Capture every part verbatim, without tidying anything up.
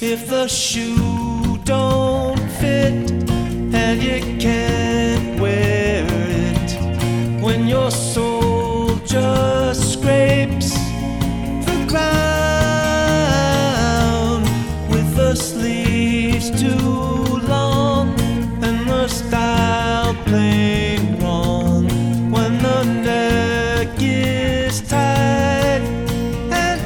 If the shoe don't fit and you can't wear it, when your soul just scrapes the ground with the sleeves too long and the style plain wrong, when the neck is tight and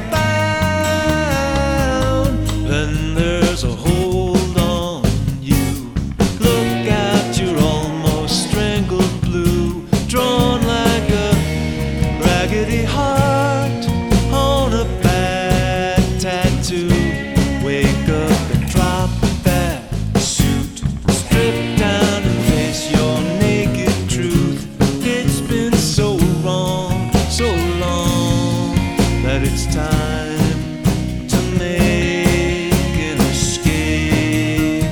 bound, then there's a hold on you. Look out, you're almost strangled blue, drawn like a raggedy heart on a bad tattoo. Wake up and drop that suit, strip down and face your naked truth. It's been so wrong, so long, that it's time to make an escape.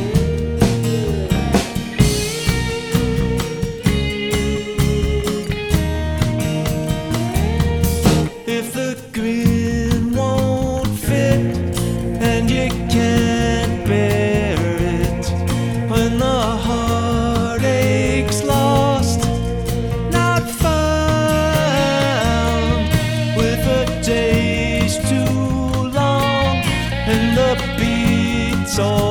If the grin won't fit and you can't bear it, when the heartache's lost, not found, with the days too long and the beats all